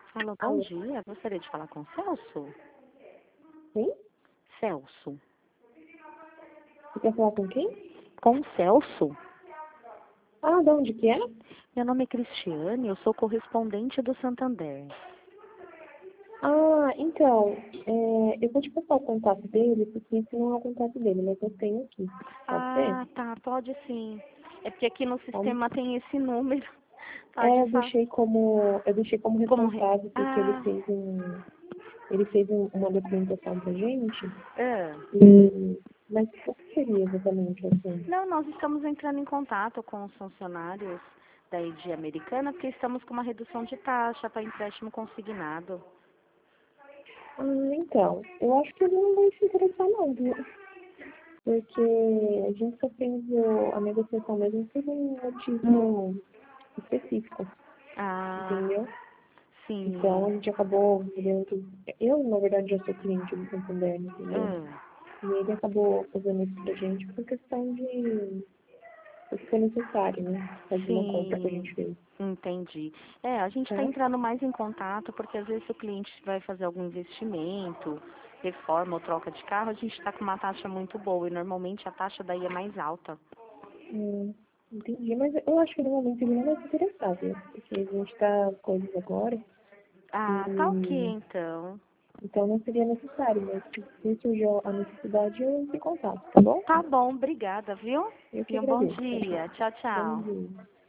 Alô, bom Alô? dia. Gostaria de falar com o Celso? Sim? Celso. Você quer falar com quem? Com o Celso? Ah, de onde que é? Meu nome é Cristiane, eu sou correspondente do Santander. Ah, então, eu vou te passar o contato dele, porque esse não é o contato dele, mas eu tenho aqui. Pode ser? Ah, tá, pode sim. É porque aqui no Como? sistema tem esse número. Pode falar. Eu deixei como Como responsável, porque Ah, ele fez uma documentação pra gente, é. mas o que seria exatamente assim? Não, nós estamos entrando em contato com os funcionários da ED Americana, porque estamos com uma redução de taxa para empréstimo consignado. Ah, então, eu acho que ele não vai se interessar não, viu? Porque a gente só fez a negociação mesmo por um motivo específico, Ah, entendeu? Então a sim. gente acabou vendo. Eu, na verdade, já sou cliente do Santander, entendeu? Ah. E ele acabou fazendo isso pra gente por questão de. Porque foi necessário, né? Fazer uma compra que a Sim, gente fez. entendi. É, a gente está Tá? entrando mais em contato porque às vezes o cliente vai fazer algum investimento, reforma ou troca de carro, a gente está com uma taxa muito boa e normalmente a taxa daí é mais alta. Entendi, mas eu acho que no momento ele não vai se interessar, viu? Porque a gente tá com coisas agora Ah, tá ok e então. então não seria necessário, mas se surgir a necessidade, eu entro em contato, tá bom? Tá bom, obrigada, viu? Eu que E um bom agradeço. Tchau, tchau. dia. Tchau, Bom tchau. dia.